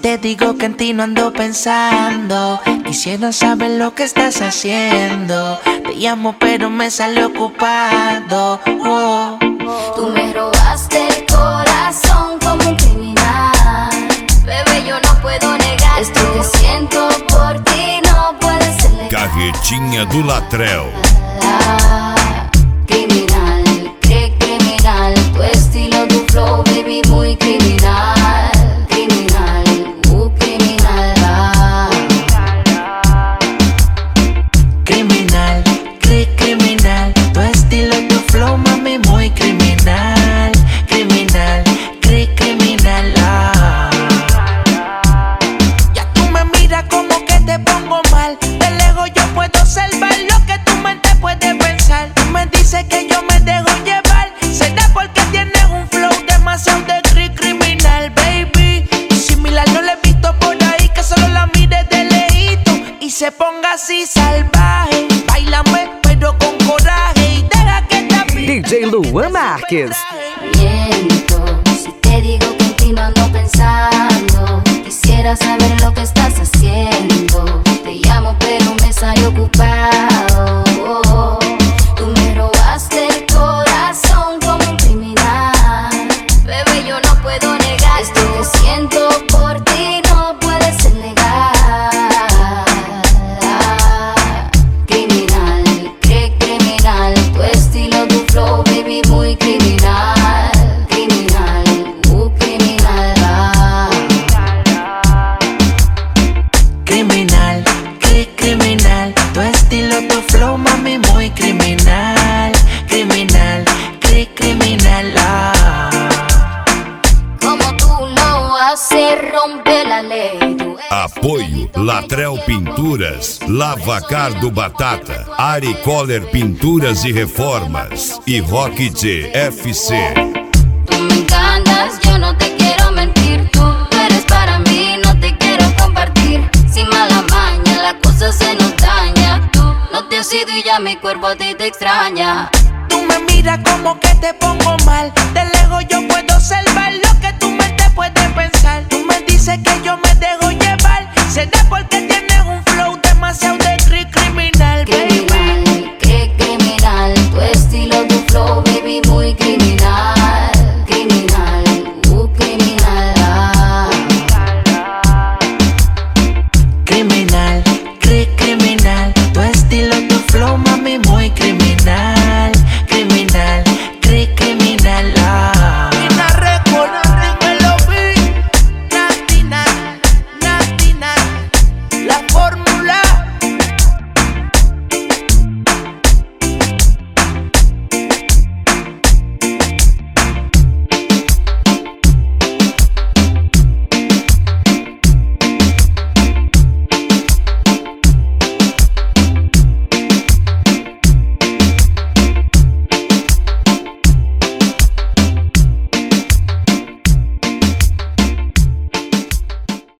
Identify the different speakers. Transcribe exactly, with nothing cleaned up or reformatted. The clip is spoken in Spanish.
Speaker 1: te digo que en ti no ando pensando, quisiera saber lo que estás haciendo. Te llamo pero me sale ocupado. Oh.
Speaker 2: Tú me robaste el corazón como un criminal. Bebé, yo no puedo negar esto que siento por ti, no puede ser legal.
Speaker 3: Carretinha do Latrell.
Speaker 2: Criminal, qué criminal. Tu estilo, tu flow, baby, muy criminal. Criminal, uh, criminal. Ah.
Speaker 1: Criminal, cri criminal. Tu estilo, tu flow, mami, muy criminal. Criminal, cri criminal. Ah. Ya tú me miras como que te pongo mal. De lejos yo puedo observar lo que tu mente puede pensar. Tú me dices que yo me dejo llevar. Será porque tienes un flow demasiado de cri criminal, baby. Y similar no le he visto por ahí, que solo la mire de lejito y se ponga así salvaje. Báilame pero con coraje y deja que esta
Speaker 4: D J Luan Marques.
Speaker 2: Miento si te digo que en ti no ando pensando. Quisiera saber lo que estás haciendo. Te llamo pero me sale ocupado. Oh, tú me robaste el corazón como un criminal. Bebé, yo no puedo negar esto que siento por ti, no puede ser legal. Criminal, qué criminal. Tu estilo, tu flow, baby, muy criminal. Criminal, uh, criminal. Ah.
Speaker 1: criminal, cri criminal. Tu estilo, tu flow, mami, muy criminal. Criminal, cri criminal. Ah.
Speaker 2: Como tú lo haces, rompe la ley. Tú eres
Speaker 3: Apoio Latrell Pinturas, Lavacar do Batata, Ari Coller Pinturas e Reformas e Rock G F C.
Speaker 2: Tú me encantas, yo no te quiero mentir. Tú eres para mí, no te quiero compartir. Sin mala maña, la cosa se nos daña. Tú no te has ido y ya mi cuerpo a ti te extraña.
Speaker 1: Tú me miras como que te pongo mal. De